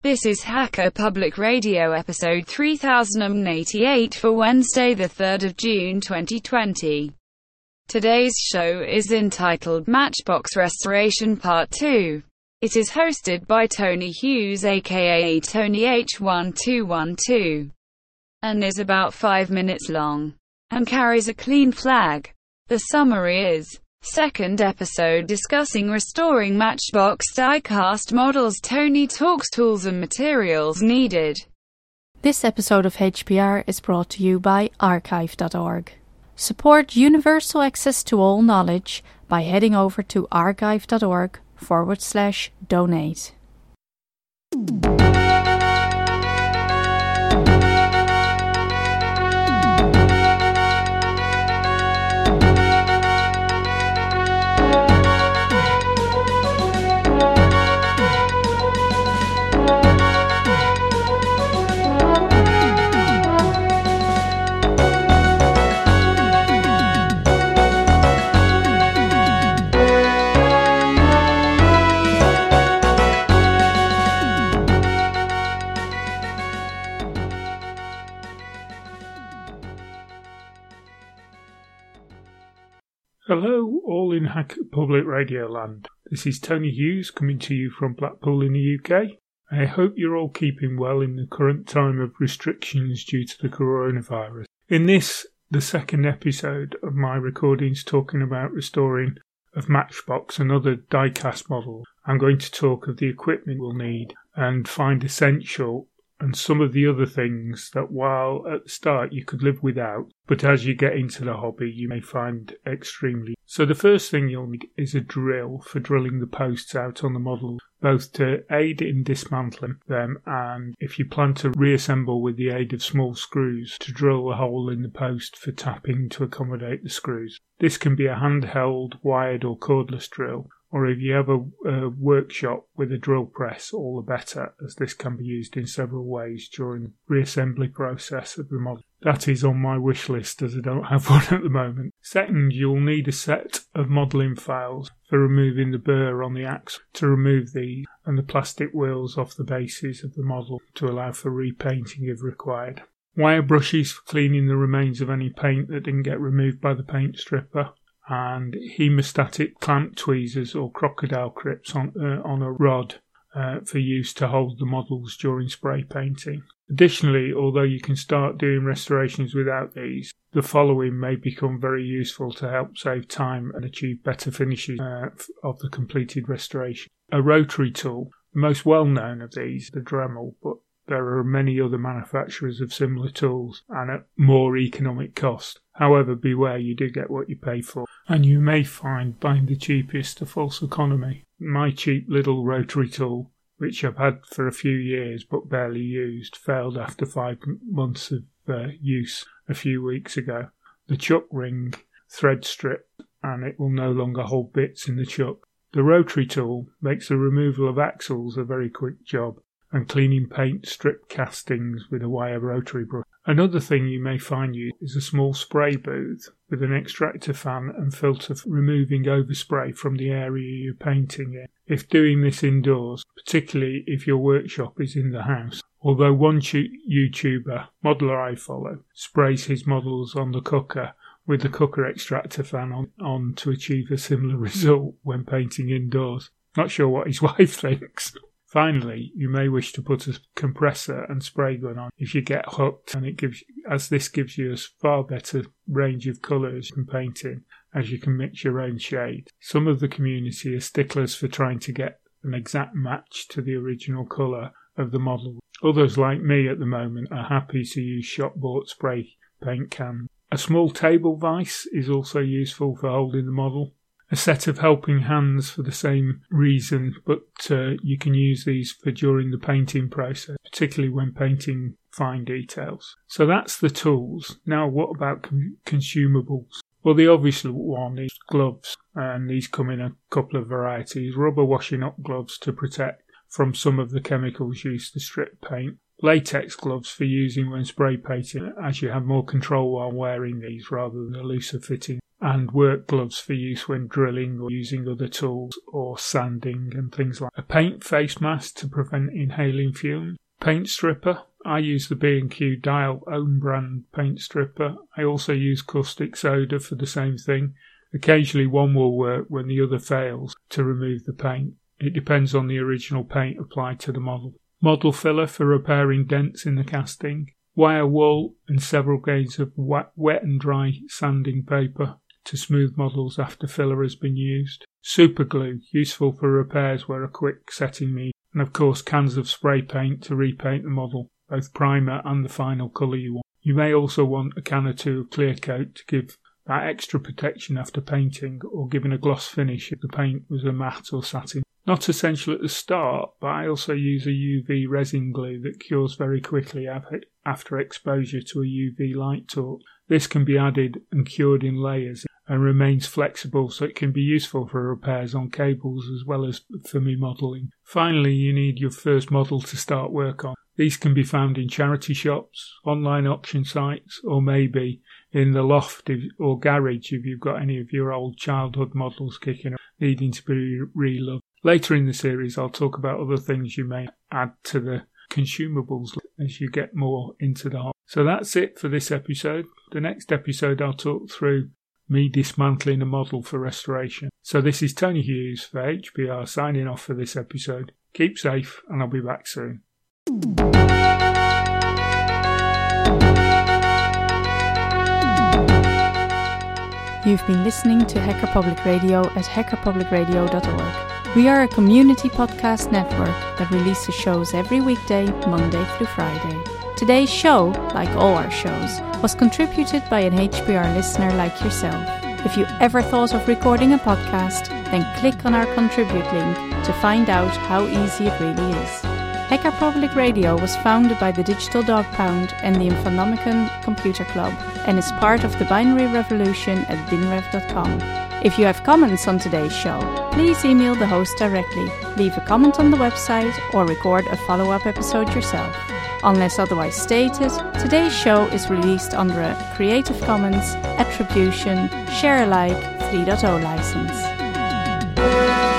This is Hacker Public Radio episode 3088 for Wednesday the 3rd of June 2020. Today's show is entitled Matchbox Restoration Part 2. It is hosted by Tony Hughes aka Tony H1212 and is about 5 minutes long and carries a clean flag. The summary is: second episode discussing restoring Matchbox die-cast models. Tony talks tools and materials needed. This episode of HPR is brought to you by archive.org. Support universal access to all knowledge by heading over to archive.org/donate. Hello, all in Hacker Public Radio land. This is Tony Hughes coming to you from Blackpool in the UK. I hope you're all keeping well in the current time of restrictions due to the coronavirus. In this, the second episode of my recordings talking about restoring of Matchbox and other die-cast models, I'm going to talk of the equipment we'll need and find essential, and some of the other things that while at the start you could live without, but as you get into the hobby you may find extremely. So the first thing you'll need is a drill for drilling the posts out on the model, both to aid in dismantling them and, if you plan to reassemble with the aid of small screws, to drill a hole in the post for tapping to accommodate the screws. This can be a handheld, wired or cordless drill, or if you have a workshop with a drill press, all the better, as this can be used in several ways during the reassembly process of the model. That is on my wish list as I don't have one at the moment. Second, you'll need a set of modelling files for removing the burr on the axle to remove these and the plastic wheels off the bases of the model to allow for repainting if required. Wire brushes for cleaning the remains of any paint that didn't get removed by the paint stripper, and hemostatic clamp tweezers or crocodile clips on a rod for use to hold the models during spray painting. Additionally, although you can start doing restorations without these, the following may become very useful to help save time and achieve better finishes of the completed restoration. A rotary tool. The most well known of these, the Dremel, but there are many other manufacturers of similar tools and at more economic cost. However, beware, you do get what you pay for, and you may find buying the cheapest a false economy. My cheap little rotary tool, which I've had for a few years but barely used, failed after 5 months of use a few weeks ago. The chuck ring thread stripped and it will no longer hold bits in the chuck. The rotary tool makes the removal of axles a very quick job, and cleaning paint strip castings with a wire rotary brush. Another thing you may find used is a small spray booth with an extractor fan and filter for removing overspray from the area you're painting in, if doing this indoors, particularly if your workshop is in the house. Although one YouTuber, modeler I follow, sprays his models on the cooker with the cooker extractor fan on to achieve a similar result when painting indoors. Not sure what his wife thinks. Finally, you may wish to put a compressor and spray gun on if you get hooked, and this gives you a far better range of colours and painting, as you can mix your own shade. Some of the community are sticklers for trying to get an exact match to the original colour of the model. Others, like me at the moment, are happy to use shop-bought spray paint cans. A small table vise is also useful for holding the model. A set of helping hands for the same reason, but you can use these for during the painting process, particularly when painting fine details. So that's the tools. Now what about consumables? Well, the obvious one is gloves, and these come in a couple of varieties. Rubber washing up gloves to protect from some of the chemicals used to strip paint. Latex gloves for using when spray painting, as you have more control while wearing these rather than a looser fitting and work gloves for use when drilling or using other tools or sanding and things like that. A paint face mask to prevent inhaling fumes. Paint stripper. I use the B&Q Dial own brand paint stripper. I also use caustic soda for the same thing. Occasionally one will work when the other fails to remove the paint. It depends on the original paint applied to the model. Model filler for repairing dents in the casting. Wire wool and several grades of wet and dry sanding paper to smooth models after filler has been used. Super glue, useful for repairs where a quick setting needed. And of course cans of spray paint to repaint the model, both primer and the final colour you want. You may also want a can or two of clear coat to give that extra protection after painting or giving a gloss finish if the paint was a matte or satin. Not essential at the start, but I also use a UV resin glue that cures very quickly after exposure to a UV light torch. This can be added and cured in layers and remains flexible, so it can be useful for repairs on cables as well as for me modelling. Finally, you need your first model to start work on. These can be found in charity shops, online auction sites, or maybe in the loft or garage if you've got any of your old childhood models kicking up, needing to be reloved. Later in the series, I'll talk about other things you may add to the consumables as you get more into the hobby. So that's it for this episode. The next episode, I'll talk through me dismantling a model for restoration. So this is Tony Hughes for HPR signing off for this episode. Keep safe, and I'll be back soon. You've been listening to Hacker Public Radio at hackerpublicradio.org. We are a community podcast network that releases shows every weekday, Monday through Friday. Today's show, like all our shows, was contributed by an HPR listener like yourself. If you ever thought of recording a podcast, then click on our contribute link to find out how easy it really is. Hacker Public Radio was founded by the Digital Dog Pound and the Infonomicon Computer Club and is part of the binary revolution at binrev.com. If you have comments on today's show, please email the host directly, leave a comment on the website, or record a follow-up episode yourself. Unless otherwise stated, today's show is released under a Creative Commons Attribution Share Alike 3.0 license.